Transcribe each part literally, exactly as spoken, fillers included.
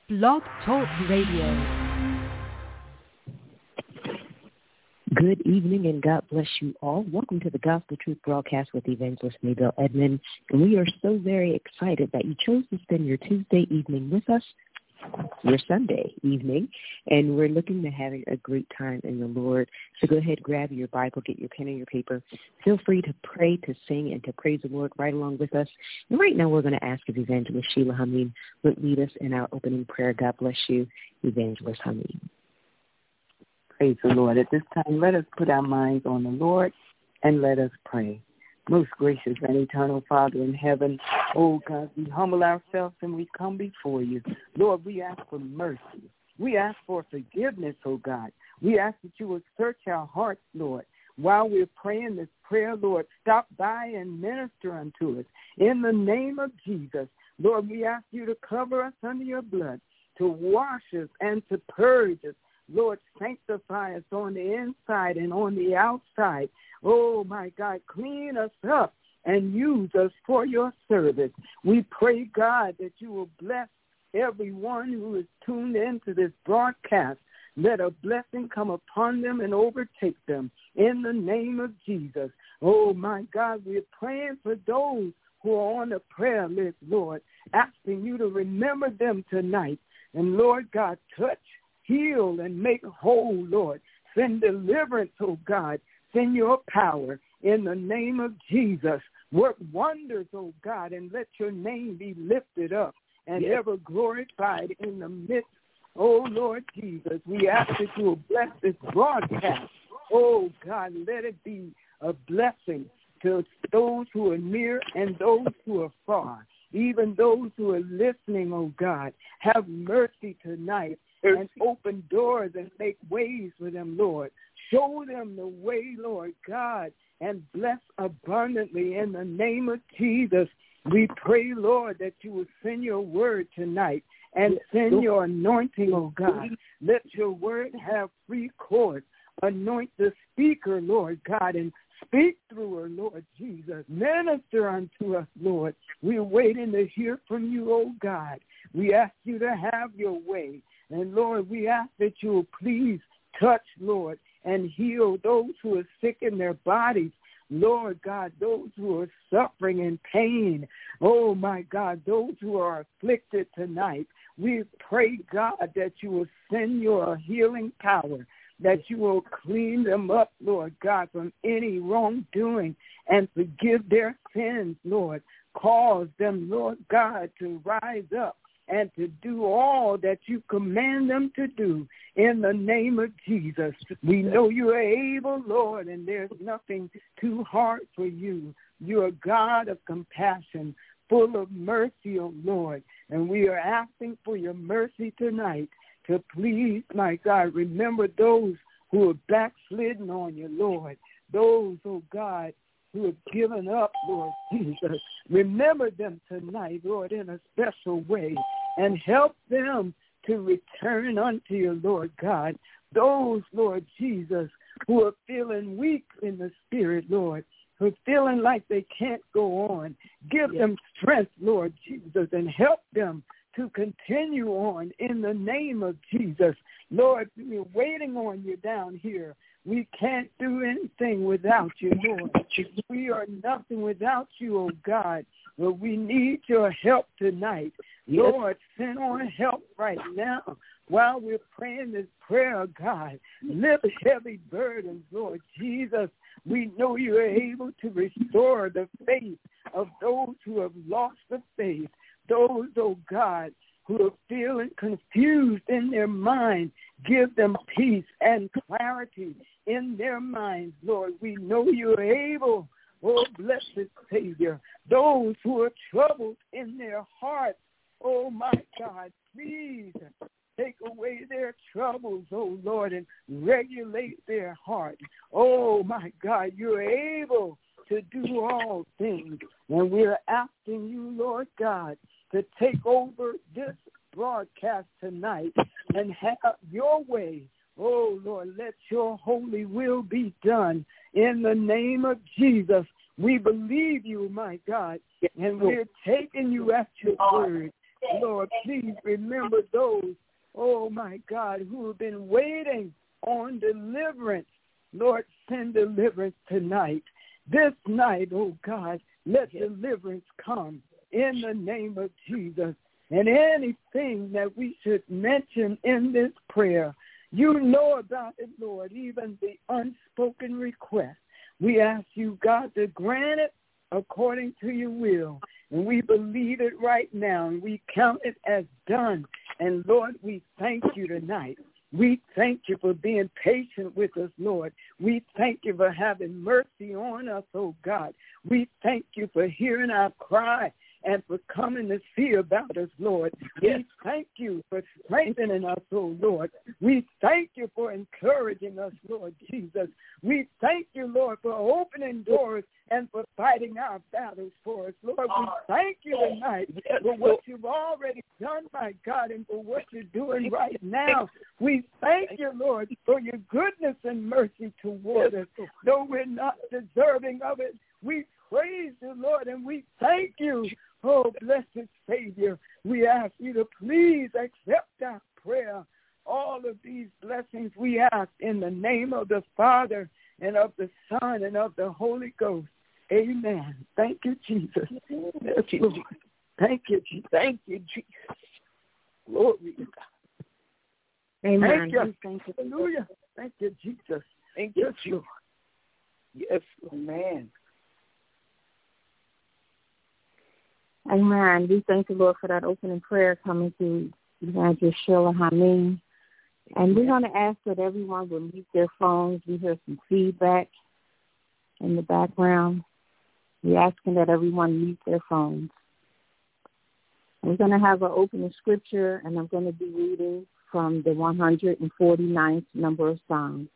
Blog Talk Radio. Good evening and God bless you all. Welcome to the Gospel Truth Broadcast with Evangelist Maybelle Edmond. And we are so very excited that you chose to spend your Tuesday evening with us, your Sunday evening, and we're looking to having a great time in the Lord. So go ahead, grab your Bible, get your pen and your paper. Feel free to pray, to sing, and to praise the Lord right along with us. And right now we're going to ask if Evangelist Sheila Hameen would lead us in our opening prayer. God bless you, Evangelist Hameen. Praise the Lord. At this time, let us put our minds on the Lord and let us pray. Most gracious and eternal Father in heaven, oh God, we humble ourselves and we come before you. Lord, we ask for mercy. We ask for forgiveness, oh God. We ask that you would search our hearts, Lord. While we're praying this prayer, Lord, stop by and minister unto us. In the name of Jesus, Lord, we ask you to cover us under your blood, to wash us and to purge us. Lord, sanctify us on the inside and on the outside. Oh, my God, clean us up and use us for your service. We pray, God, that you will bless everyone who is tuned into this broadcast. Let a blessing come upon them and overtake them in the name of Jesus. Oh, my God, we're praying for those who are on the prayer list, Lord, asking you to remember them tonight. And, Lord God, touch, heal, and make whole, Lord. Send deliverance, oh God. Send your power in the name of Jesus. Work wonders, oh God, and let your name be lifted up and yes. ever glorified in the midst. Oh, Lord Jesus, we ask that you will bless this broadcast. Oh, God, let it be a blessing to those who are near and those who are far, even those who are listening, oh God. Have mercy tonight and open doors and make ways for them, Lord. Show them the way, Lord God, and bless abundantly in the name of Jesus. We pray, Lord, that you will send your word tonight and send your anointing, oh God. Let your word have free course. Anoint the speaker, Lord God, and speak through her, Lord Jesus. Minister unto us, Lord. We're waiting to hear from you, oh God. We ask you to have your way. And, Lord, we ask that you will please touch, Lord, and heal those who are sick in their bodies. Lord God, those who are suffering in pain. Oh, my God, those who are afflicted tonight. We pray, God, that you will send your healing power, that you will clean them up, Lord God, from any wrongdoing and forgive their sins, Lord. Cause them, Lord God, to rise up and to do all that you command them to do in the name of Jesus. We know you are able, Lord, and there's nothing too hard for you. You're a God of compassion, full of mercy, O Lord, and we are asking for your mercy tonight to please, my God, remember those who are backslidden on you, Lord, those, oh God, who have given up, Lord Jesus. Remember them tonight, Lord, in a special way, and help them to return unto you, Lord God. Those, Lord Jesus, who are feeling weak in the spirit, Lord, who are feeling like they can't go on. Give yes. them strength, Lord Jesus, and help them to continue on in the name of Jesus. Lord, we're waiting on you down here. We can't do anything without you, Lord. We are nothing without you, oh God. But we need your help tonight. Lord, send on help right now while we're praying this prayer, God. Lift heavy burdens, Lord Jesus. We know you are able to restore the faith of those who have lost the faith. Those, oh God, who are feeling confused in their mind, give them peace and clarity in their minds, Lord. We know you're able, oh blessed Savior. Those who are troubled in their hearts, oh my God, please take away their troubles, oh Lord, and regulate their heart. Oh my God, you're able to do all things. And we're asking you, Lord God, to take over this broadcast tonight and have your way. Oh, Lord, let your holy will be done in the name of Jesus. We believe you, my God, and we're taking you at your word. Lord, please remember those, oh, my God, who have been waiting on deliverance. Lord, send deliverance tonight. This night, oh, God, let deliverance come in the name of Jesus. And anything that we should mention in this prayer, you know about it, Lord, even the unspoken request. We ask you, God, to grant it according to your will. And we believe it right now, and we count it as done. And, Lord, we thank you tonight. We thank you for being patient with us, Lord. We thank you for having mercy on us, oh God. We thank you for hearing our cry and for coming to see about us, Lord. Yes. We thank you for strengthening us, oh Lord. We thank you for encouraging us, Lord Jesus. We thank you, Lord, for opening doors and for fighting our battles for us. Lord, we thank you tonight for what you've already done, my God, and for what you're doing right now. We thank you, Lord, for your goodness and mercy toward us. Though we're not deserving of it, we praise you, Lord, and we thank you. Oh, blessed Savior, we ask you to please accept our prayer. All of these blessings we ask in the name of the Father and of the Son and of the Holy Ghost. Amen. Thank you, Jesus. Thank you, Jesus. Thank you, Jesus. Thank you, Jesus. Glory to God. Amen. Thank you. Thank you. Hallelujah. Thank you, Jesus. Thank you, Jesus. Yes, amen. Amen. We thank the Lord for that opening prayer coming through Evangelist Sheila Hameen. And we're going to ask that everyone will mute their phones. We hear some feedback in the background. We're asking that everyone mute their phones. We're going to have an opening scripture, and I'm going to be reading from the one hundred forty-ninth number of Psalms.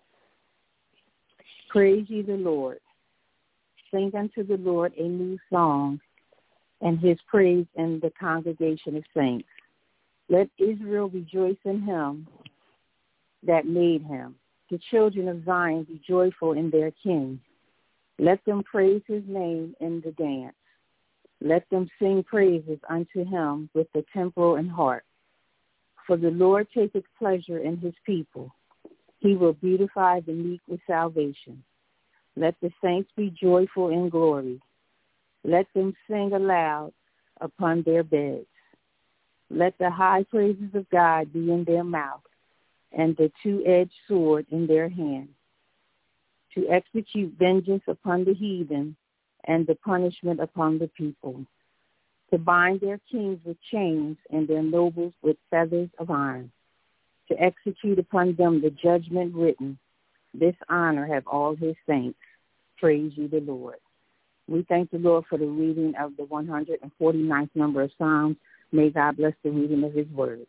Praise ye the Lord. Sing unto the Lord a new song, and his praise in the congregation of saints. Let Israel rejoice in him that made him. The children of Zion be joyful in their king. Let them praise his name in the dance. Let them sing praises unto him with the timbrel and harp. For the Lord taketh pleasure in his people. He will beautify the meek with salvation. Let the saints be joyful in glory. Let them sing aloud upon their beds. Let the high praises of God be in their mouth, and the two-edged sword in their hand, to execute vengeance upon the heathen and the punishment upon the people, to bind their kings with chains and their nobles with feathers of iron, to execute upon them the judgment written. This honor have all his saints. Praise ye the Lord. We thank the Lord for the reading of the one hundred forty-ninth number of Psalms. May God bless the reading of his word.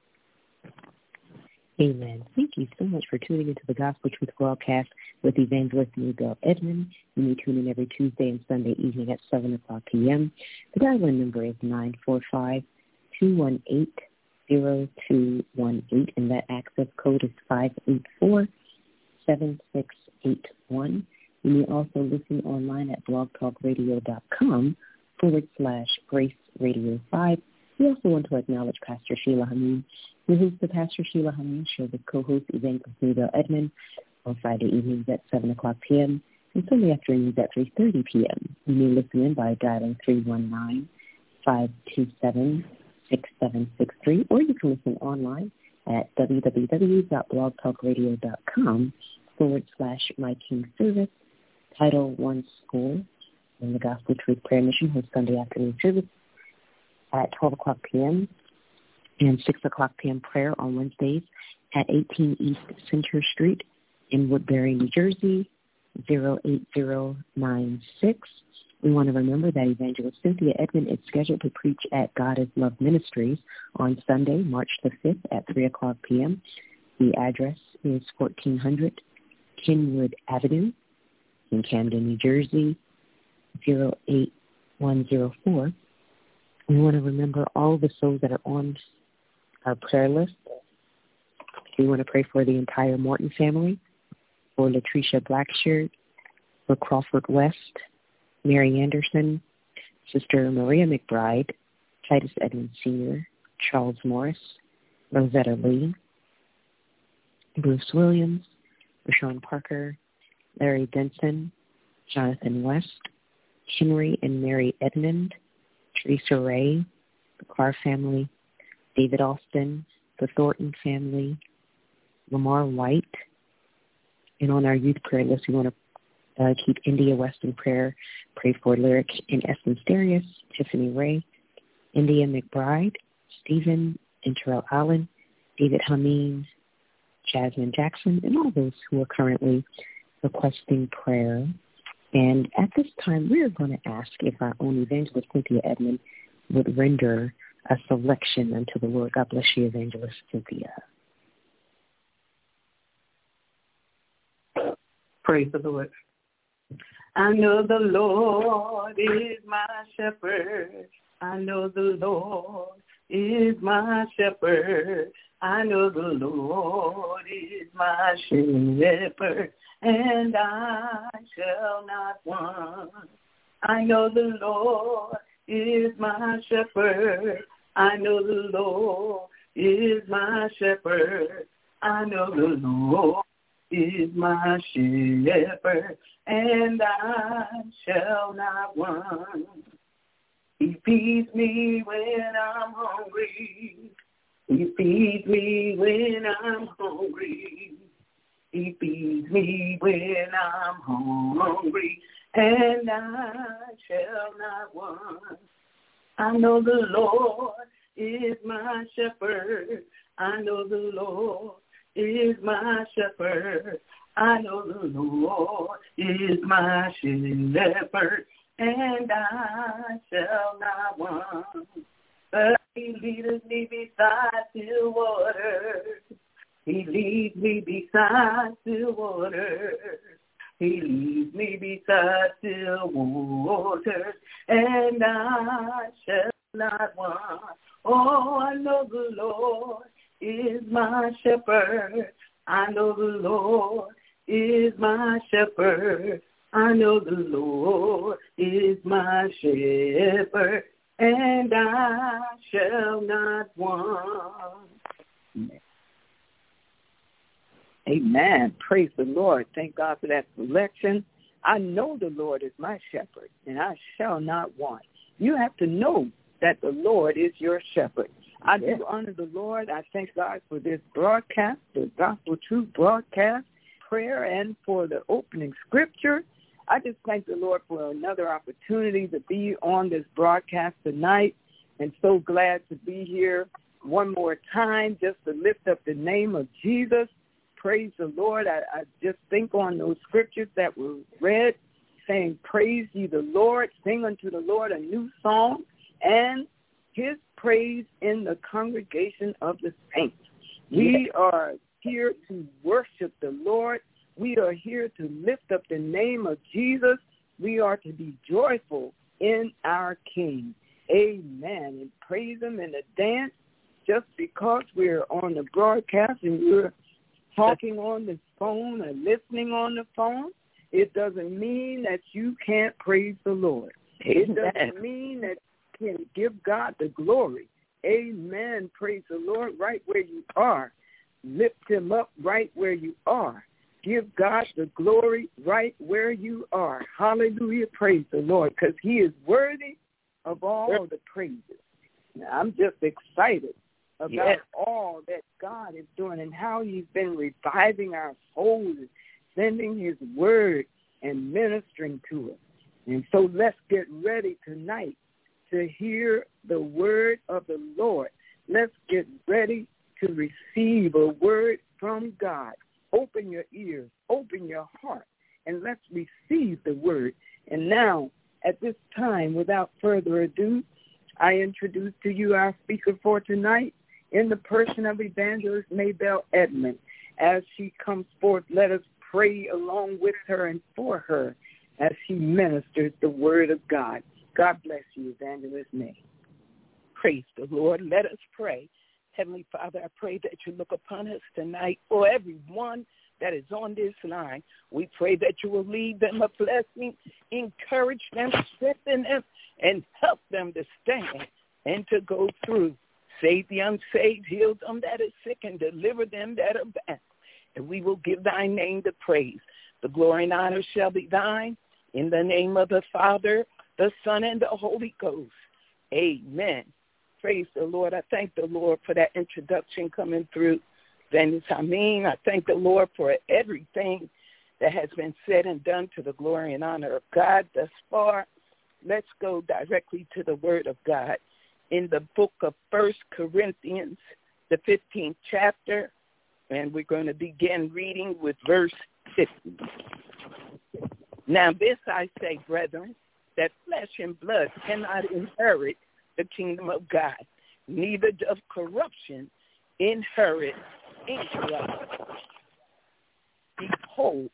Amen. Thank you so much for tuning into the Gospel Truth broadcast with Evangelist Mabel Edmond. You may tune in every Tuesday and Sunday evening at seven o'clock p.m. The dial-in number is nine four five, two one eight, zero two one eight, and that access code is five eight four, seven six eight one. You may also listen online at blogtalkradio.com forward slash Grace Radio five. We also want to acknowledge Pastor Sheila Hameen, who hosts the Pastor Sheila Hameen Show with co-host Evangelist Mabel Edmond on Friday evenings at seven o'clock p.m. and Sunday afternoons at three thirty p.m. You may listen in by dialing three one nine, five two seven, six seven six three, or you can listen online at www.blogtalkradio.com forward slash My King Service, Title one School, in the Gospel Truth Prayer Mission hosts Sunday afternoon service at twelve o'clock p.m. and six o'clock p.m. prayer on Wednesdays at eighteen East Center Street in Woodbury, New Jersey, zero eight zero nine six. We want to remember that Evangelist Cynthia Edmond is scheduled to preach at God is Love Ministries on Sunday, March the fifth at three o'clock p.m. The address is fourteen hundred Kenwood Avenue in Camden, New Jersey, zero eight one zero four. We want to remember all the souls that are on our prayer list. We want to pray for the entire Morton family, for Latricia Blackshirt, for Crawford West, Mary Anderson, Sister Maria McBride, Titus Edmund Senior, Charles Morris, Rosetta Lee, Bruce Williams, Rashawn Parker, Larry Denson, Jonathan West, Henry and Mary Edmond, Teresa Ray, the Carr family, David Austin, the Thornton family, Lamar White. And on our youth prayer list, we want to uh, keep India West in prayer. Pray for Lyric and Essence Darius, Tiffany Ray, India McBride, Stephen and Terrell Allen, David Hameen, Jasmine Jackson, and all those who are currently requesting prayer. And at this time, we are going to ask if our own evangelist, Cynthia Edmond, would render a selection unto the Lord. God bless you, Evangelist Cynthia. Praise the Lord. I know the Lord is my shepherd. I know the Lord is my shepherd. I know the Lord is my shepherd, and I shall not want. I know the Lord is my shepherd. I know the Lord is my shepherd. I know the Lord is my shepherd, and I shall not want. He feeds me when I'm hungry. He feeds me when I'm hungry. He feeds me when I'm hungry, and I shall not want. I know the Lord is my shepherd. I know the Lord is my shepherd. I know the Lord is my shepherd, and I shall not want. But he leadeth me beside still waters. He leads me beside still waters. He leads me beside still waters, and I shall not want. Oh, I know the Lord is my shepherd. I know the Lord is my shepherd. I know the Lord is my shepherd, and I shall not want. Amen. Praise the Lord. Thank God for that selection. I know the Lord is my shepherd, and I shall not want. You have to know that the Lord is your shepherd. I do honor the Lord. I thank God for this broadcast, the Gospel Truth broadcast, prayer, and for the opening scripture. I just thank the Lord for another opportunity to be on this broadcast tonight, and so glad to be here one more time just to lift up the name of Jesus. Praise the Lord. I, I just think on those scriptures that were read, saying, praise ye the Lord, sing unto the Lord a new song, and his praise in the congregation of the saints. We are here to worship the Lord. We are here to lift up the name of Jesus. We are to be joyful in our King. Amen. And praise him in the dance. Just because we're on the broadcast and we're talking on the phone or listening on the phone, it doesn't mean that you can't praise the Lord. It doesn't mean that you can give God the glory. Amen. Praise the Lord right where you are. Lift him up right where you are. Give God the glory right where you are. Hallelujah. Praise the Lord, because he is worthy of all the praises. Now, I'm just excited about yes. all that God is doing and how he's been reviving our souls, sending his word and ministering to us. And so let's get ready tonight to hear the word of the Lord. Let's get ready to receive a word from God. Open your ears, open your heart, and let's receive the word. And now, at this time, without further ado, I introduce to you our speaker for tonight in the person of Evangelist Maybelle Edmond. As she comes forth, let us pray along with her and for her as she ministers the word of God. God bless you, Evangelist May. Praise the Lord. Let us pray. Heavenly Father, I pray that you look upon us tonight, for everyone that is on this line. We pray that you will lead them a blessing, encourage them, strengthen them, and help them to stand and to go through. Save the unsaved, heal them that are sick, and deliver them that are bound. And we will give thy name the praise. The glory and honor shall be thine. In the name of the Father, the Son, and the Holy Ghost. Amen. Praise the Lord. I thank the Lord for that introduction coming through. Then I mean, I thank the Lord for everything that has been said and done to the glory and honor of God thus far. Let's go directly to the word of God. In the book of First Corinthians, the fifteenth chapter, and we're going to begin reading with verse fifty. Now this I say, brethren, that flesh and blood cannot inherit the kingdom of God, neither doth corruption inherit incorruption. Behold,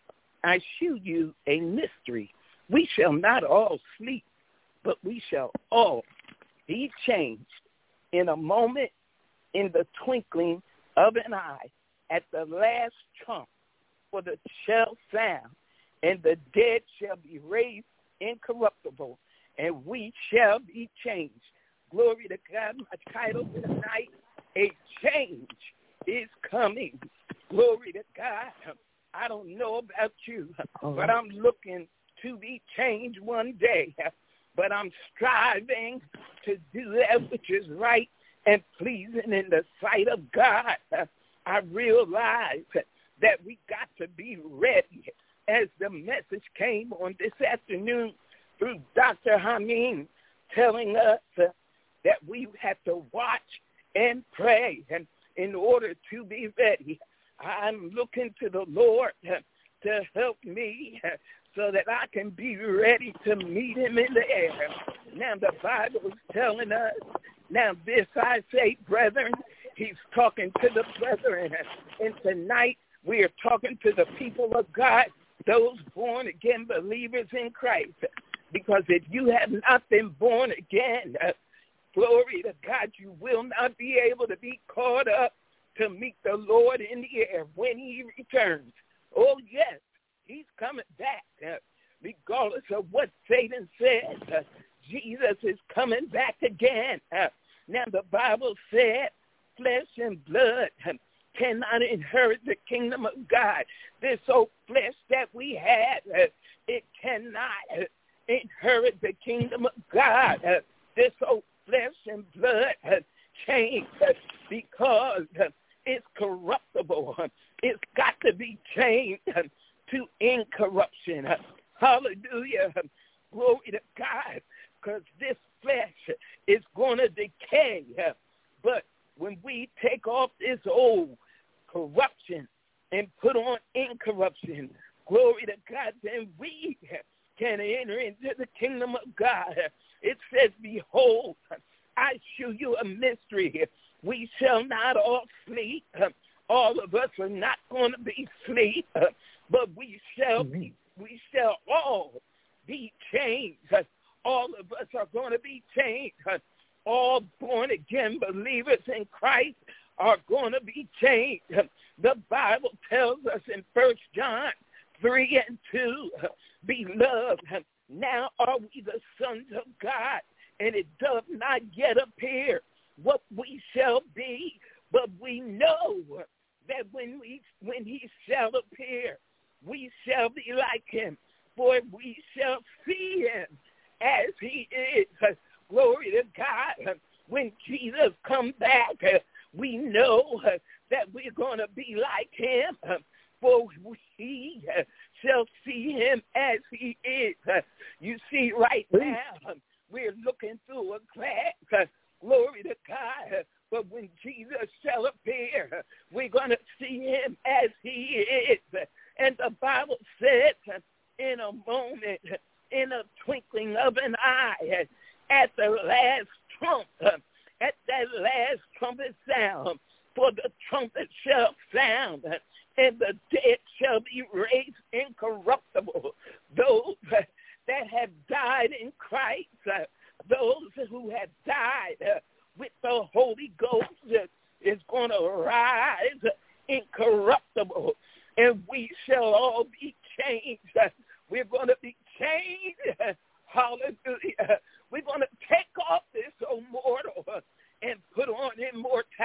I shew you a mystery. We shall not all sleep, but we shall all be changed in a moment, in the twinkling of an eye, at the last trump. For the shall sound, and the dead shall be raised incorruptible, and we shall be changed. Glory to God. My title for tonight, A Change is Coming. Glory to God. I don't know about you, but I'm looking to be changed one day. But I'm striving to do that which is right and pleasing in the sight of God. I realize that we got to be ready, as the message came on this afternoon through Doctor Hameen, telling us uh, that we have to watch and pray and in order to be ready. I'm looking to the Lord uh, to help me uh, so that I can be ready to meet him in the air. Now the Bible is telling us, now this I say, brethren, he's talking to the brethren. And tonight we are talking to the people of God, those born again believers in Christ. Because if you have not been born again, uh, glory to God, you will not be able to be caught up to meet the Lord in the air when he returns. Oh, yes, he's coming back. Uh, regardless of what Satan says, uh, Jesus is coming back again. Uh, now, the Bible said flesh and blood uh, cannot inherit the kingdom of God. This old flesh that we have, uh, it cannot uh, inherit the kingdom of God. Uh, this old flesh and blood uh, change uh, because uh, it's corruptible. Uh, it's got to be changed uh, to incorruption. Uh, hallelujah. Uh, glory to God. Because this flesh is going to decay. Uh, but when we take off this old corruption and put on incorruption, glory to God, then we can enter into the kingdom of God. It says, behold, I shew you a mystery. We shall not all sleep. All of us are not going to be asleep, but we shall be, we shall all be changed. All of us are going to be changed. All born-again believers in Christ are going to be changed. The Bible tells us in First John three and two, beloved, now are we the sons of God, and it doth not yet appear what we shall be, but we know that when we when he shall appear, we shall be like him, for we shall see him as he is. Glory to God. When Jesus comes back, we know that we're going to be like him, for we shall see him as he is. You see, right now, we're looking through a glass. Glory to God. But when Jesus shall appear, we're going to see him as he is. And the Bible said, in a moment, in a twinkling of an eye, at the last trump, at that last trumpet sound, for the trumpet shall sound, and the dead shall be raised incorruptible. Those that have died in Christ, those who have died with the Holy Ghost is going to rise incorruptible, and we shall all be changed. We're going to be changed. Hallelujah. We're going to take off this old mortal and put on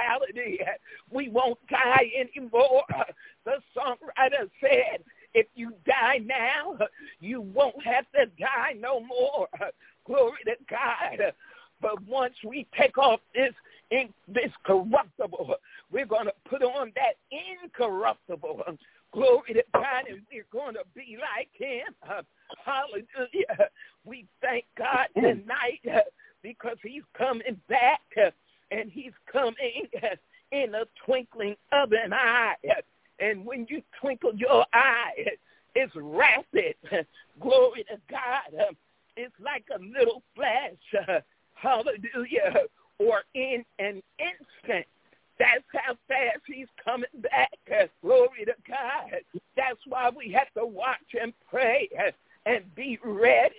immortality. We won't die anymore. The songwriter said, if you die now, you won't have to die no more. Glory to God. But once we take off this in, this corruptible, we're going to put on that incorruptible. Glory to God, and we're going to be like him. Hallelujah. We thank God tonight because he's coming back, and he's coming in a twinkling of an eye. And when you twinkle your eye, it's rapid. Glory to God. It's like a little flash. Hallelujah. Or in an instant. That's how fast he's coming back. Glory to God. That's why we have to watch and pray and be ready.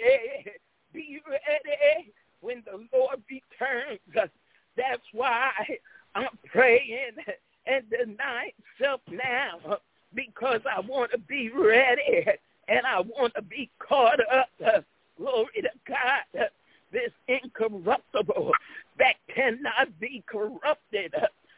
Be ready when the Lord returns. That's why I'm praying and denying self now, because I want to be ready and I want to be caught up. Glory to God. This incorruptible that cannot be corrupted.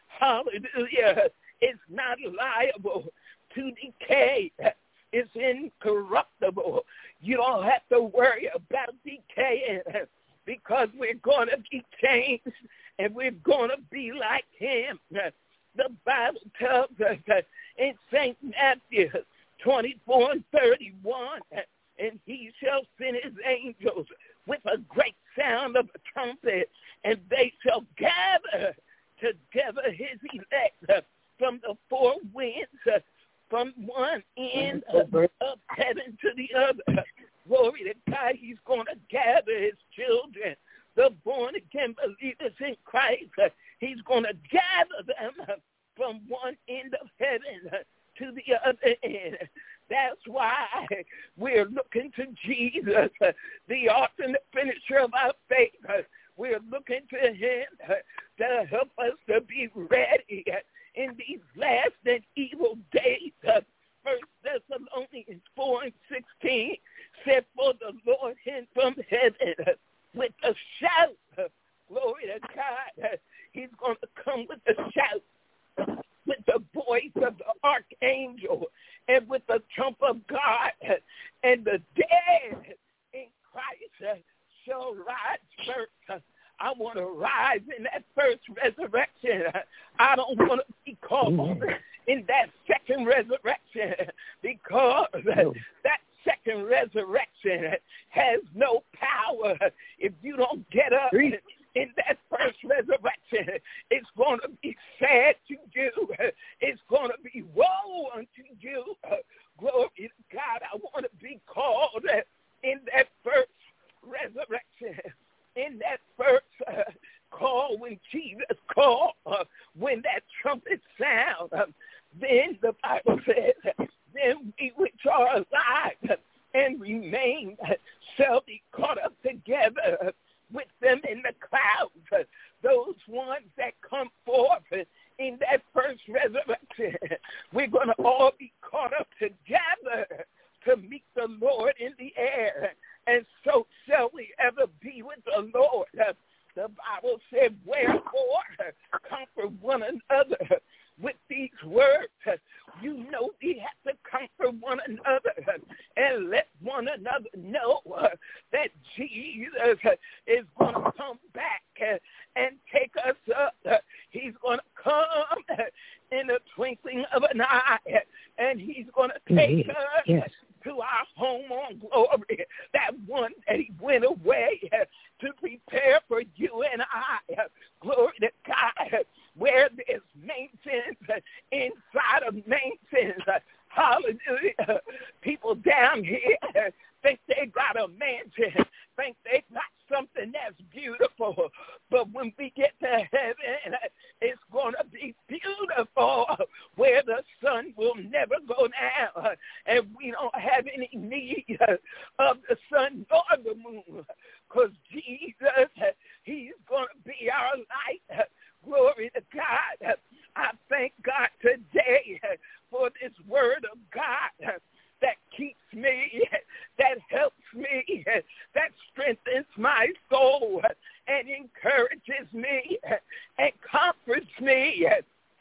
Hallelujah. It's not liable to decay. It's incorruptible. You don't have to worry about decaying because we're going to be changed and we're going to be like him. The Bible tells us in Saint Matthew twenty-four and thirty-one, and he shall send his angels with a great sound of a trumpet, and they shall gather together his elect from the four winds, from one end of heaven to the other. Glory to God, he's going to gather his children, the born-again believers in Christ. He's going to gather them from one end of heaven to the other end. That's why we're looking to Jesus, the author and the finisher of our faith. We're looking to him to help us to be ready in these last and evil days. First Thessalonians four and sixteen said, for the Lord him from heaven with a shout. Glory to God. He's going to come with a shout, with the voice of the archangel, and with the trump of God, and the dead in Christ shall rise first. I want to rise in that first resurrection. I don't want to be called in that second resurrection, because that second resurrection has no power if you don't get up in that first resurrection. It's going to be sad to you. It's going to be woe unto you. Glory to God. I want to be called in that first resurrection, in that first uh, call when Jesus called, uh, when that trumpet sound. Uh, then the Bible says, then we which are alive and remain shall be caught up together with them in the clouds. Those ones that come forth in that first resurrection, we're going to all be caught up together to meet the Lord in the air. And so shall we ever be with the Lord. The Bible said, wherefore comfort one another with these words. You know we have to comfort one another and let one another know that Jesus is going to come back and take us up. He's going to come in a twinkling of an eye, and he's going to take us yes. to our home on glory, that one that he went away to prepare for you and I. Glory to God, where there's maintenance inside of maintenance. Hallelujah. People down here think they got a mansion, think they got something that's beautiful. But when we get to heaven, it's going to be beautiful, where the sun will never go down, and we don't have any need of the sun nor the moon, because Jesus, he's going to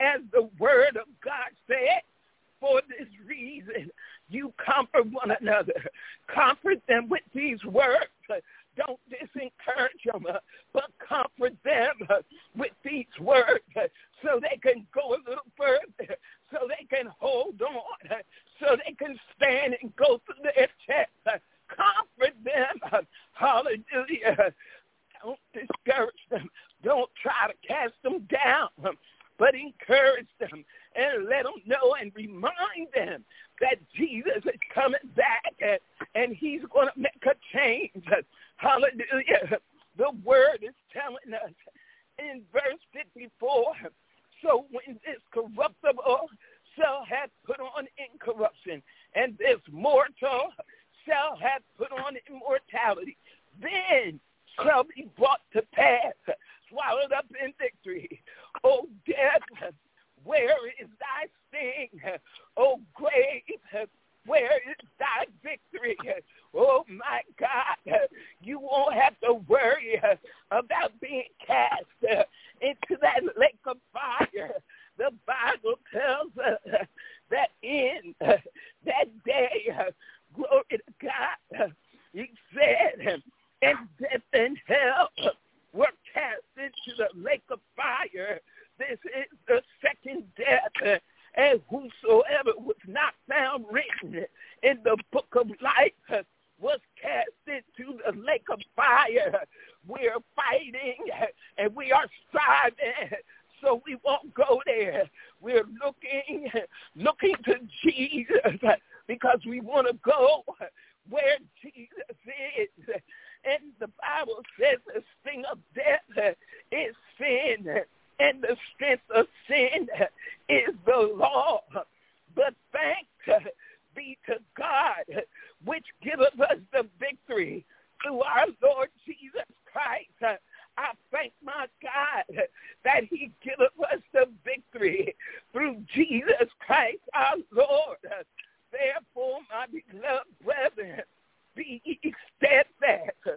as the word of God said, for this reason, you comfort one another. Comfort them with these words. Don't disencourage them, but comfort them with these words so they can go a little further, so they can hold on, so they can stand and go through their test. Comfort them. Hallelujah. Don't discourage them. Don't try to cast them down, but encourage them and let them know and remind them that Jesus is coming back and, and he's going to make a change. Hallelujah. The word is telling us in verse fifty-four, so when this corruptible shall have put on incorruption, and this mortal shall have put on immortality, then shall be brought to pass, swallowed up in victory. O death, where is thy sting? O grave, where is thy victory? Oh, my God, you won't have to worry about being cast into that lake of fire. The Bible tells us that in that day, glory to God, he said, and death and hell were cast into the lake of fire. This is the second death, and whosoever was not found written in the book of life was cast into the lake of fire. We're fighting, and we are striving, so we won't go there. We're looking, looking to Jesus because we want to go where Jesus is. And the Bible says the sting of death is sin, and the strength of sin is the law. But thanks be to God, which giveth us the victory through our Lord Jesus Christ. I thank my God that he giveth us the victory through Jesus Christ our Lord. Therefore, my beloved brethren, be ye steadfast,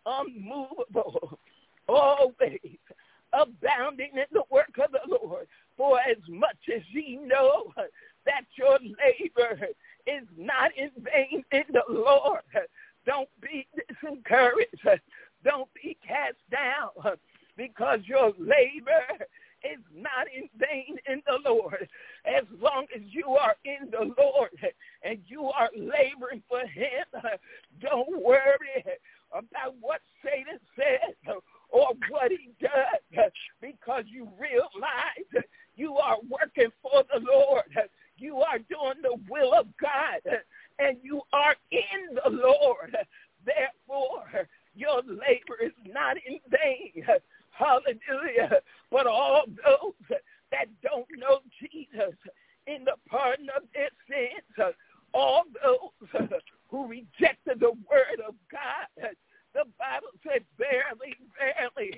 unmovable, always abounding in the work of the Lord, for as much as ye know that your labor is not in vain in the Lord. Don't be disencouraged. Don't be cast down, because your labor is not in vain in the Lord. As long as you are in the Lord and you are laboring for him, don't worry about what Satan says or what he does, because you realize you are working for the Lord. You are doing the will of God, and you are in the Lord. Therefore, your labor is not in vain. Hallelujah. But all those that don't know Jesus in the pardon of their sins, all those who rejected the word of God, the Bible said, verily, verily,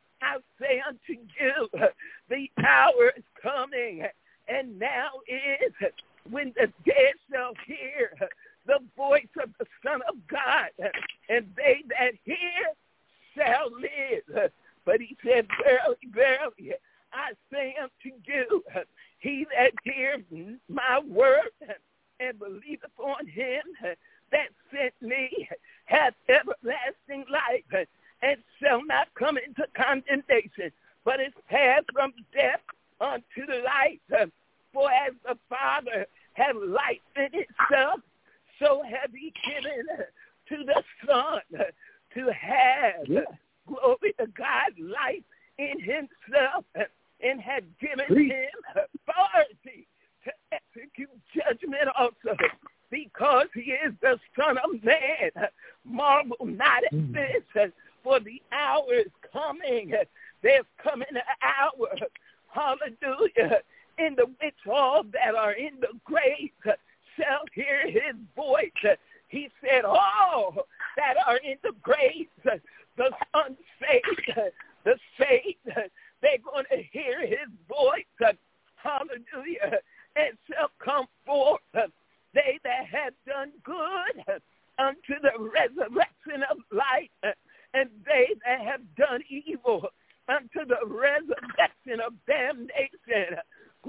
I say unto you, the hour is coming, and now is, when the dead shall hear the voice of the Son of God, and they that hear shall live. But he said, verily, verily, I say unto you, he that hears my word and believeth on him that sent me hath everlasting life, and shall not come into condemnation, but is passed from death unto life. For as the Father hath life in himself, so hath he given to the Son to have, yeah. glory to God, life in himself, and hath given Please. him authority to execute judgment also, because he is the Son of Man. Marvel not at mm. this, for the hour is coming. There's coming an hour, hallelujah, in the which all that are in the grave shall hear his voice. He said, all that are in the grave, the unsaved, the saved, they're going to hear his voice, hallelujah, and shall come forth. They that have done good unto the resurrection of life, and they that have done evil unto the resurrection of damnation.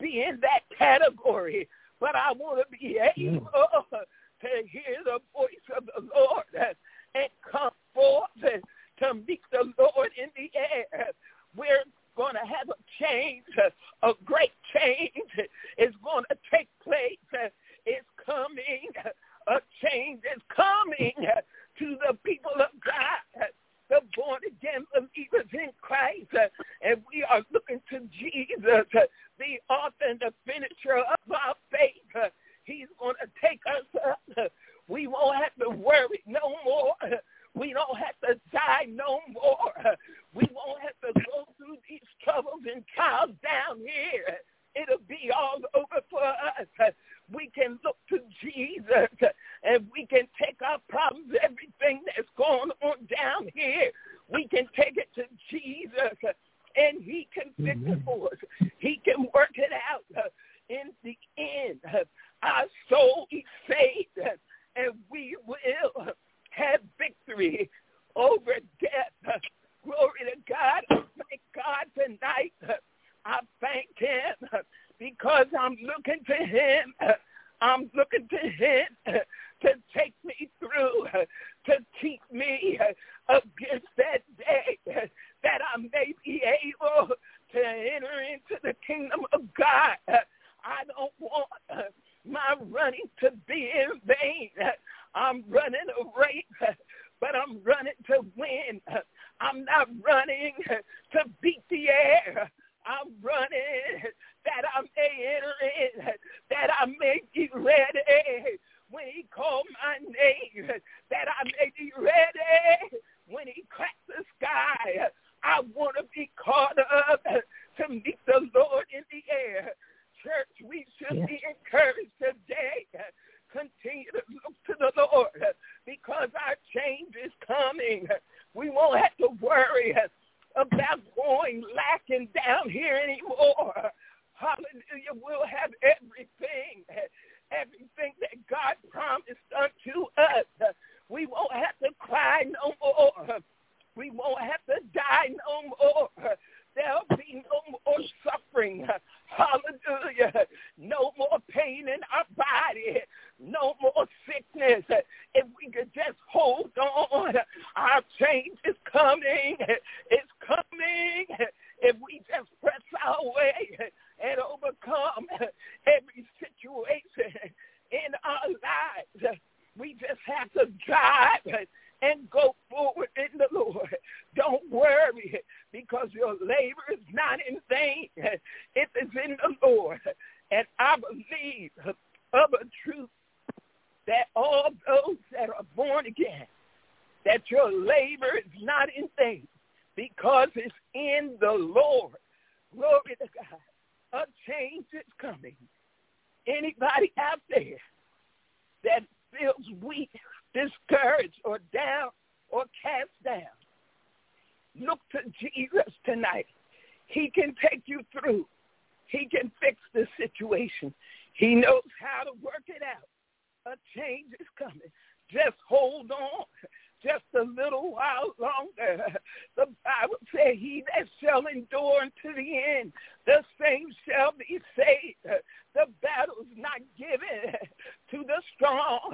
be in that category, but I want to be able mm. to hear the voice of the Lord and come forth to meet the Lord in the air. We're going to have a change, a great change is going to take place. It's coming. A change is coming to the people of God, the born-again believers in Christ, and we are looking to Jesus, the author and the finisher of our faith. He's going to take us up. We won't have to worry no more. We don't have to die no more. We won't have to go through these troubles and trials down here. It'll be all over for us. We can look to Jesus, and we can take our problems, everything that's going on down here. We can take it to Jesus, and he can fix it for us. He can work it out. In the end, our soul is saved, and we will have victory over death. Glory to God. Thank God tonight. I thank him because I'm looking to him. I'm looking to him to take me through, to keep me against that day, that I may be able to enter into the kingdom of God. I don't want my running to be in vain. I'm running a race, but I'm running to win. I'm not running to beat the air. I'm running that I may enter in, that I may be ready when he called my name, that I may be ready when he cracks the sky. I want to be caught up to meet the Lord in the air. Church, we should yeah. be encouraged today. Continue to look to the Lord because our change is coming. We won't have to worry about going lacking down here anymore. Hallelujah. We'll have everything, everything that God promised unto us. We won't have to cry no more. We won't have to die no more. There'll be no more suffering. Hallelujah. No more pain in our body. No more sickness. If we could just hold on, our change is coming. It's coming. If we just press our way and overcome every situation in our lives, we just have to drive and go forward in the Lord. Don't worry, because your labor is not in vain. It is in the Lord. And I believe of a truth that all those that are born again, that your labor is not in vain, because it's in the Lord. Glory to God. A change is coming. Anybody out there that feels weak, discouraged, or down, or cast down, look to Jesus tonight. He can take you through. He can fix the situation. He knows how to work it out. A change is coming. Just hold on. Just a little while longer. The Bible says, he that shall endure unto the end, the same shall be saved. The battle is not given to the strong,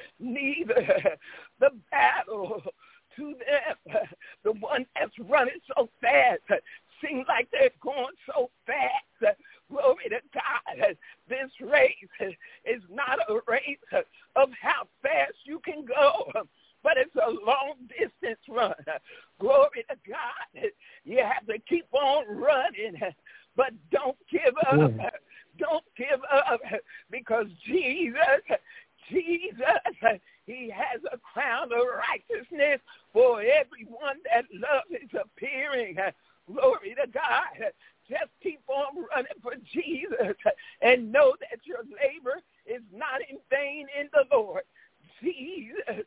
neither the battle to them. The one that's running so fast, seems like they're going so fast. Glory to God. This race is not a race of how fast you can go, but it's a long-distance run. Glory to God. You have to keep on running, but don't give up. Yeah. Don't give up, because Jesus, Jesus, he has a crown of righteousness for everyone that love is appearing. Glory to God. Just keep on running for Jesus and know that your labor is not in vain in the Lord. Jesus,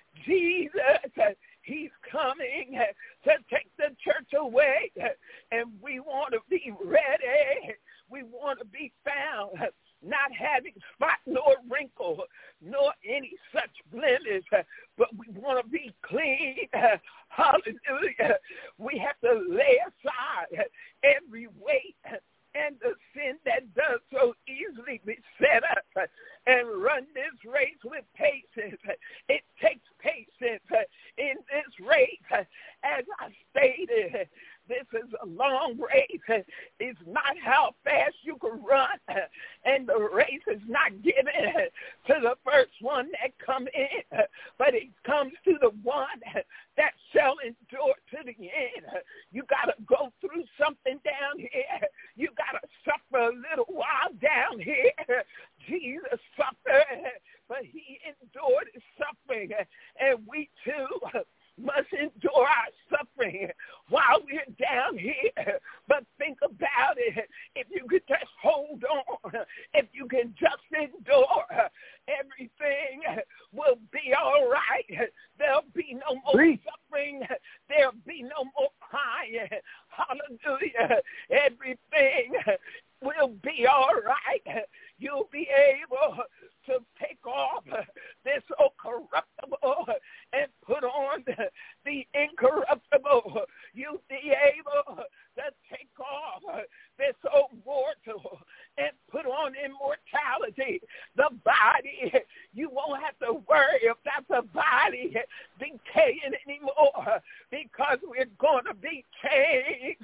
Jesus, he's coming to take the church away, and we want to be ready. We want to be found not having spot nor wrinkle nor any such blemish, but we want to be clean. Hallelujah. We have to lay aside every weight and the sin that does so easily beset us, and run this race with patience. It takes patience in this race. As I stated, this is a long race. It's not how fast you can run, and the race is not given to the first one that come in, but it comes to the one that shall endure to the end. You got to go through something down here. You got to suffer a little while down here. Jesus suffered, but he endured his suffering, and we too must endure our suffering while we're down here. But think about it. If you could just hold on, if you can just endure, everything will be all right. There'll be no more Please. suffering. There'll be no more crying. Hallelujah. Everything will be all right. You'll be able to take off this old corruptible and put on the incorruptible. You'll be able to take off this old mortal and put on immortality. The body, you won't have to worry about the body decaying anymore, because we're going to be changed,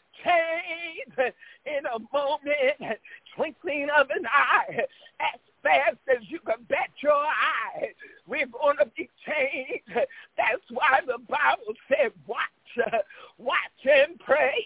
changed in a moment, twinkling of an eye, as fast as you can bet your eye. We're going to be changed. That's why the Bible said, watch, watch and pray.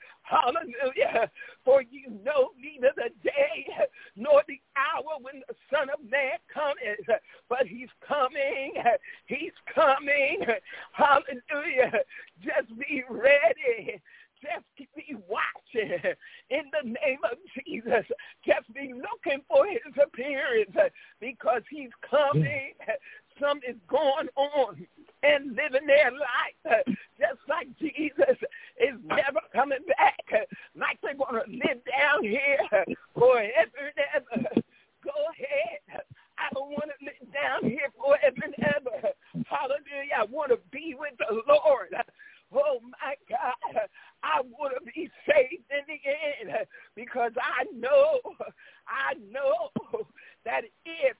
Hallelujah. For you know neither the day nor the hour when the Son of Man cometh, but he's coming. He's coming. Hallelujah. Just be ready. Just be watching in the name of Jesus. Just be looking for his appearance, because he's coming. Some is going on and living their life just like Jesus is never coming back. Like they're going to live down here forever and ever. Go ahead. I don't want to live down here forever and ever. Hallelujah. I want to be with the Lord. Oh, my God, I want to be saved in the end, because I know, I know that if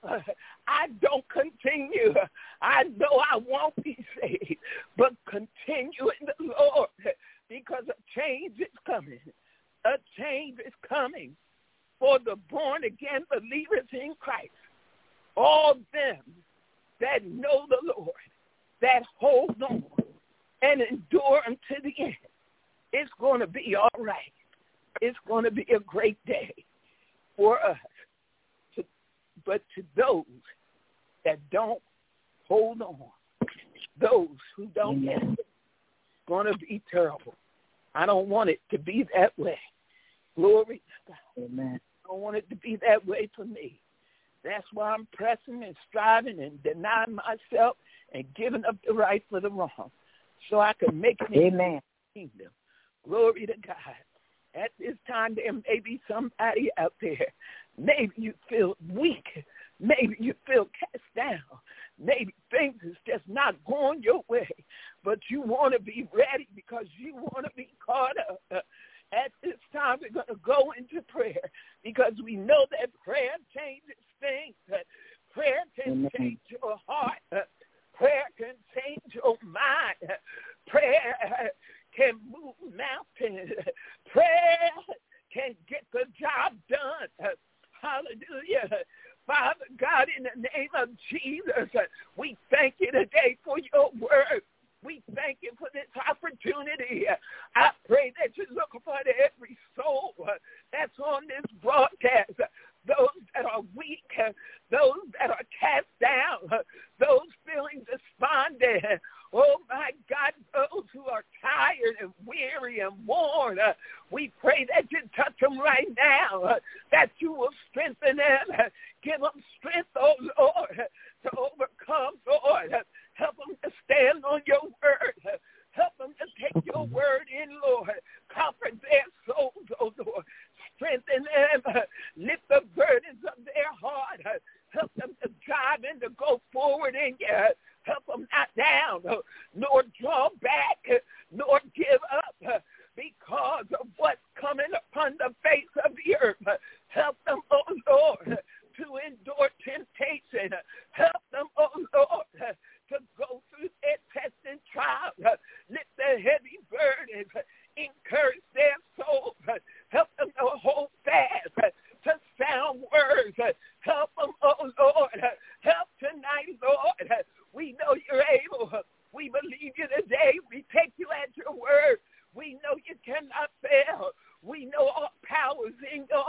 I don't continue, I know I won't be saved, but continue in the Lord, because a change is coming. A change is coming for the born-again believers in Christ, all them that know the Lord, that hold on and endure unto the end. It's going to be all right. It's going to be a great day for us. To, but to those that don't hold on, those who don't get it, it's going to be terrible. I don't want it to be that way. Glory to God. Amen. I don't want it to be that way for me. That's why I'm pressing and striving and denying myself and giving up the right for the wrong, so I can make it in the kingdom. Glory to God. At this time, there may be somebody out there. Maybe you feel weak. Maybe you feel cast down. Maybe things is just not going your way, but you want to be ready because you want to be caught up. At this time, we're going to go into prayer, because we know that prayer changes things. Prayer can change your heart. Prayer can change your mind. Prayer can move mountains. Prayer can get the job done. Hallelujah. Father God, in the name of Jesus, we thank you today for your word. We thank you for this opportunity. I pray that you look upon every soul that's on this broadcast, those that are weak, those that are cast down, those feeling despondent. Oh, my God, those who are tired and weary and worn, uh, we pray that you touch them right now, uh, that you will strengthen them. Give them strength, oh, Lord, to overcome, Lord. Help them to stand on your word. Help them to take your word in, Lord. Comfort their souls, oh, Lord. Strengthen them. Lift the burdens of their heart. Help them to drive and to go forward in you. Help them not down, nor draw back, nor give up, because of what's coming upon the face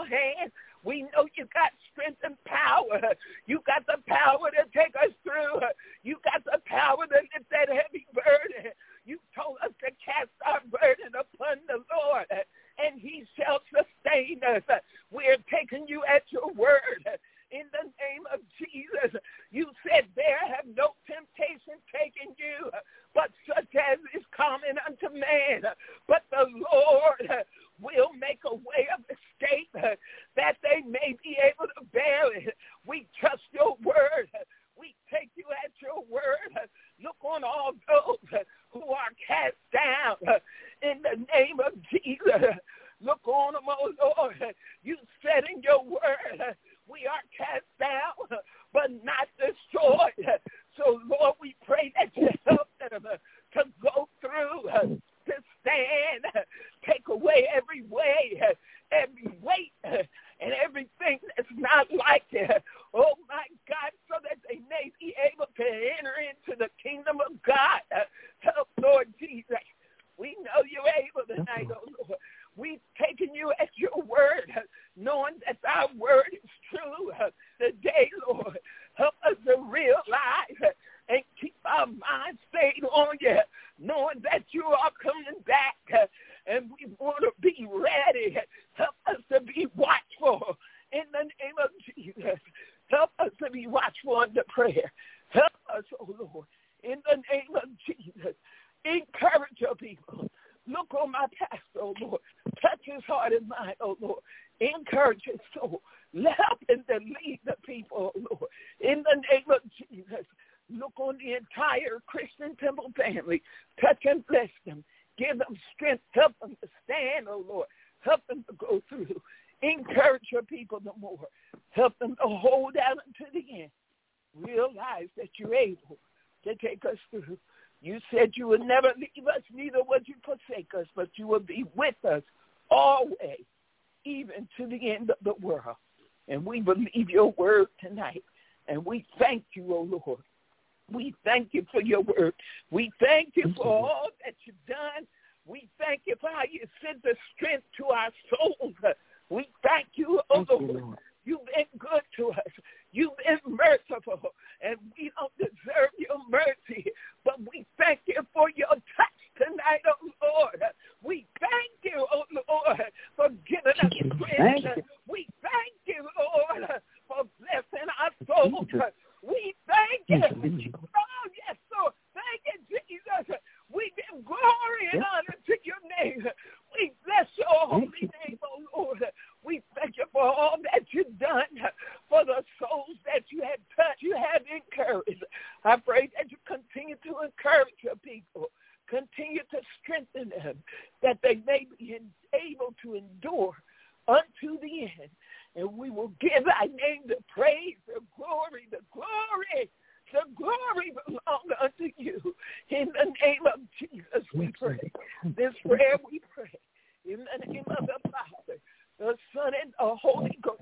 hand. We know you got strength and power. You got the power to take us through. You got the power to lift that heavy burden. You told us to cast our burden upon the Lord, and he shall sustain us. We're taking you at your word. In the name of Jesus, you said there have no temptation taken you, but such as is common unto man. But the Lord will make a way of escape that they may be able to bear it. We trust your word. We take you at your word. Look on all those who are cast down in the name of Jesus. Look on them, oh Lord. You said in your word, we are cast down, but not destroyed. So, Lord, we pray that you help them to go through, to stand, take away every way, every weight, and everything that's not like it. Oh, my God, so that they may be able to enter into the kingdom of God. Help, Lord Jesus. We know you're able tonight, oh Lord. We've taken you at your word, knowing that our word is true. Today, Lord, help us to realize and keep our minds stayed on you, knowing that you are coming back, and we want to be ready. Help us to be watchful in the name of Jesus. Help us to be watchful under prayer. Help us, oh Lord, in the name of Jesus. Encourage your people. Look on my pastor, oh Lord. Touch his heart and mind, oh Lord. Encourage his soul. Help him to lead the people, oh Lord. In the name of Jesus, look on the entire Christian Temple family. Touch and bless them. Give them strength. Help them to stand, oh Lord. Help them to go through. Encourage your people the more. Help them to hold out until the end. Realize that you're able to take us through. You said you would never leave us, neither would you forsake us, but you would be with us always, even to the end of the world. And we believe your word tonight. And we thank you, O Lord. We thank you for your word. We thank you for all that you've done. We thank you for how you sent the strength to our souls. We thank you, O Thank Lord. you, Lord. You've been good to us. You've been merciful, and we don't deserve your mercy, but we thank you for your touch tonight, oh Lord. We thank you, oh Lord, for giving us strength. We thank you, Lord, for blessing our souls. We thank you. Oh, yes, Lord. Thank you, Jesus. We give glory and honor to your name. We bless your holy name, oh Lord. We thank you for all that you've done, for the souls that you have touched, you have encouraged. I pray that you continue to encourage your people, continue to strengthen them, that they may be able to endure unto the end. And we will give thy name the praise, the glory, the glory, the glory belong unto you. In the name of Jesus we pray. This prayer we pray. In the name of the Father, the Son, and the Holy Ghost.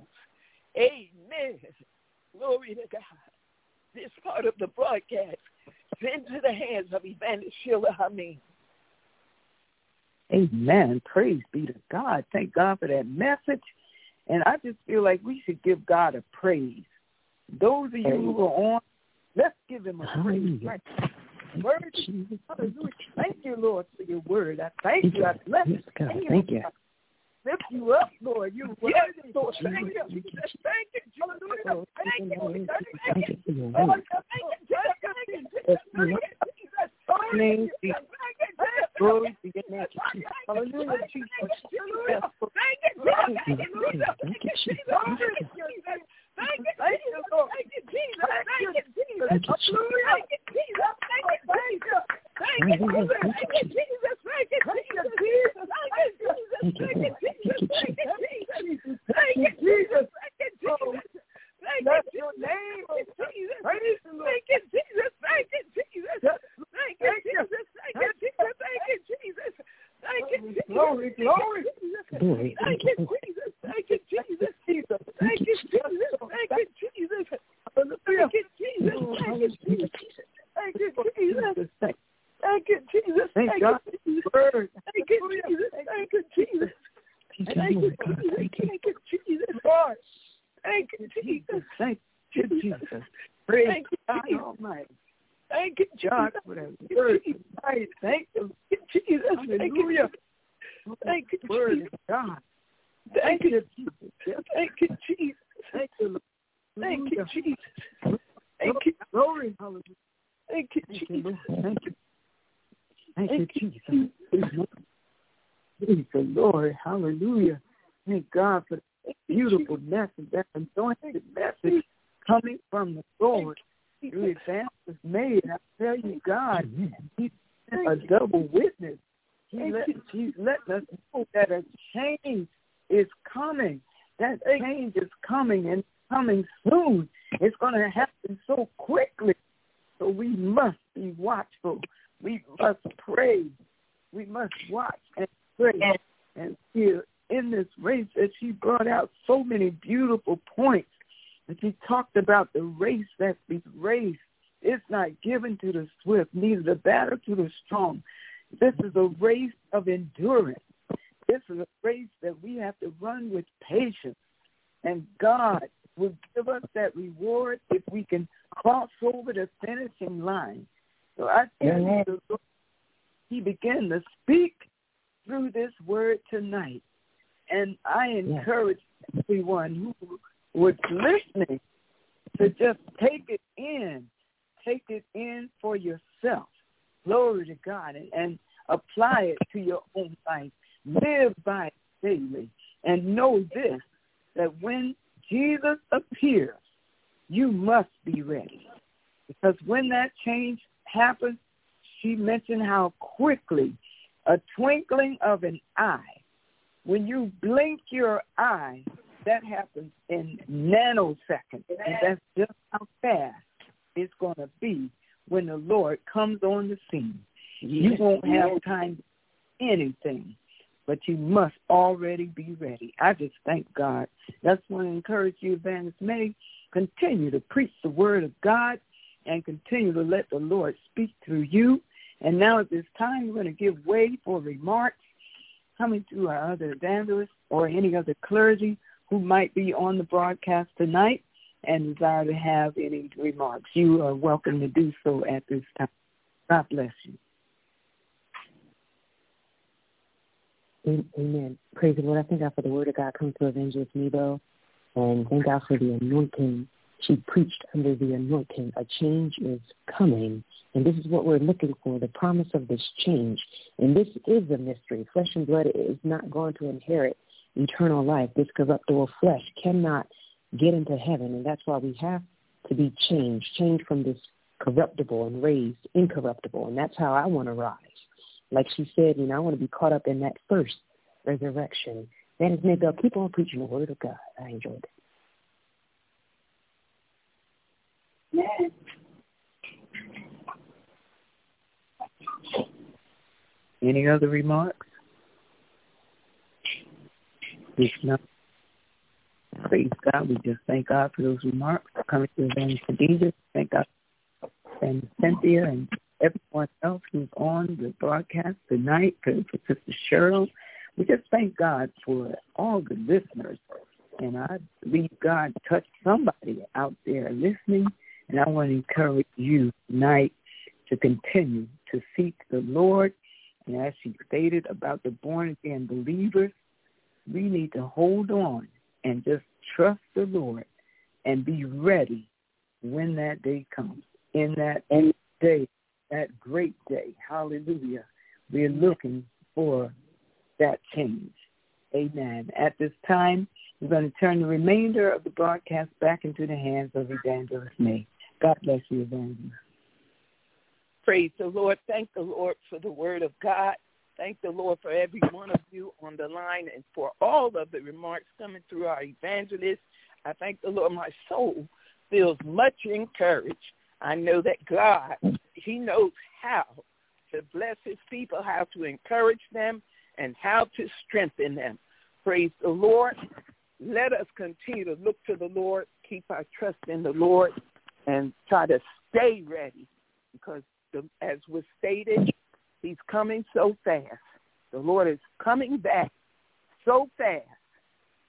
Amen. Glory to God. This part of the broadcast is into the hands of Evangelist Sheila Hameen. Amen. Praise be to God. Thank God for that message. And I just feel like we should give God a praise. Those of you who are on, let's give him a praise. Right. Word. Hallelujah. Thank you, Lord, for your word. I thank you. I bless you. Thank you. Lift you up, Lord. You yes, Lord. Thank you. Thank you. Thank you. Thank you. Thank you. Thank you. Thank you. Glory to your name. Hallelujah. Thank you. Thank you. Thank you, Jesus. Thank you, Jesus. Thank you, Jesus. Thank you, Jesus. Thank you, Jesus. Thank you, Jesus. Thank you, Jesus. Thank you, Jesus. Thank you, Jesus. Thank you, Jesus. Thank you, Jesus. Thank you, Jesus. Thank you, Jesus. Thank you, Jesus. Thank you, Jesus. Thank you, name, Jesus. Thank you, Jesus. Thank you, Jesus. Thank you, Jesus. Thank you, Jesus. Thank you, Jesus. Thank you, Jesus. Glory, glory. Thank you, Jesus. Thank you, Jesus. Jesus. Thank you, Jesus. Thank you, Jesus. Thank you, Jesus. Thank you, Jesus. Thank you, Jesus. Thank you, Jesus. Thank God. Thank you, Jesus. Thank you, Jesus. Thank you, Jesus. Thank you, Jesus. Thank you, Jesus. Lord. Thank you, Jesus. Thank you, Jesus. Praise Thank you, God Jesus. Almighty. Thank you, Jesus. God, for that word tonight. Thank you, Jesus. Thank you, Hallelujah. Thank you, Word Jesus. of God. Thank you, Jesus. Thank you, Jesus. Thank you, Lord. Thank you, Jesus. Thank you. Glory, hallelujah. Thank you, Thank you, Jesus. Lord. Thank you. Thank Thank you, you, Jesus. Praise the Lord. Hallelujah. Thank God for the beautiful message, that anointed message coming from the Lord. Through Evangelist May. I tell you, God, He's a double witness. He let, he's letting us know that a change is coming. That change is coming and coming soon. It's going to happen so quickly. So we must be watchful. We must pray. We must watch and pray. And here in this race that she brought out so many beautiful points. And she talked about the race that's been raced. It's not given to the swift, neither the battle to the strong. This is a race of endurance. This is a race that we have to run with patience. And God will give us that reward if we can cross over the finishing line. So I tell you, the Lord, He began to speak through this word tonight. And I encourage everyone who was listening to just take it in. Take it in for yourself. Glory to God. And, and apply it to your own life. Live by it daily. And know this, that when Jesus appears, you must be ready. Because when that change happens, she mentioned how quickly, a twinkling of an eye, when you blink your eye, that happens in nanoseconds. And that's just how fast it's going to be when the Lord comes on the scene. You won't have time to do anything, but you must already be ready. I just thank God. That's want to encourage you, Evangelist May. Continue to preach the word of God and continue to let the Lord speak through you. And now at this time, we're going to give way for remarks coming through our other evangelists or any other clergy who might be on the broadcast tonight and desire to have any remarks. You are welcome to do so at this time. God bless you. Amen. Praise the Lord. I thank God for the word of God coming through Evangelist Nebo, and thank God for the anointing. She preached under the anointing. A change is coming, and this is what we're looking for, the promise of this change. And this is a mystery. Flesh and blood is not going to inherit eternal life. This corruptible flesh cannot get into heaven, and that's why we have to be changed, changed from this corruptible and raised incorruptible, and that's how I want to rise. Like she said, you know, I want to be caught up in that first resurrection. That is, maybe I'll keep on preaching the word of God. I enjoyed it. Any other remarks? If not, praise God. We just thank God for those remarks coming to Evangelist Khadijah. Thank God and Cynthia and everyone else who's on the broadcast tonight, for, for Sister Cheryl. We just thank God for all the listeners. And I believe God touched somebody out there listening. And I want to encourage you tonight to continue to seek the Lord. And as she stated about the born-again believers, we need to hold on and just trust the Lord and be ready when that day comes. In that day, that great day, hallelujah, we're looking for that change. Amen. At this time, we're going to turn the remainder of the broadcast back into the hands of Evangelist May. God bless you, Evangelist. Praise the Lord. Thank the Lord for the word of God. Thank the Lord for every one of you on the line and for all of the remarks coming through our evangelists. I thank the Lord. My soul feels much encouraged. I know that God, he knows how to bless his people, how to encourage them, and how to strengthen them. Praise the Lord. Let us continue to look to the Lord, keep our trust in the Lord, and try to stay ready because, the, as was stated, he's coming so fast. The Lord is coming back so fast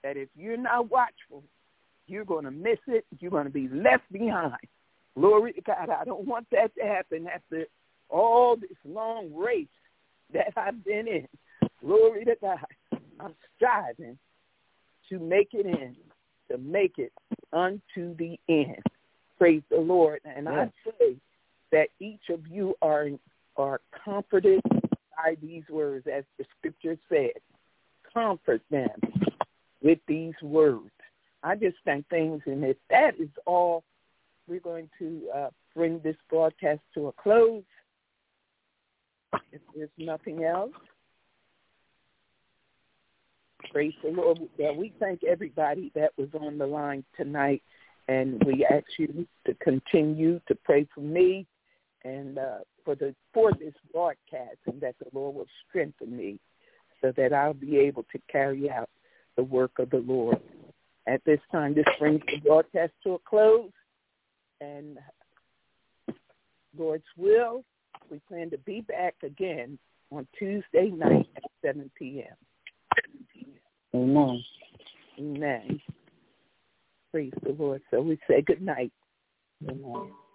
that if you're not watchful, you're going to miss it. You're going to be left behind. Glory to God. I don't want that to happen after all this long race that I've been in. Glory to God. I'm striving to make it in, to make it unto the end. Praise the Lord. And I pray that each of you are, are comforted by these words, as the scripture said. Comfort them with these words. I just think things, and if that is all, we're going to uh, bring this broadcast to a close. If there's nothing else, praise the Lord. Well, we thank everybody that was on the line tonight, and we ask you to continue to pray for me and uh, for the for this broadcast, and that the Lord will strengthen me so that I'll be able to carry out the work of the Lord. At this time, this brings the broadcast to a close, and Lord's will, we plan to be back again on Tuesday night at seven p.m. Amen. Amen. Praise the Lord. So we say good night. Amen.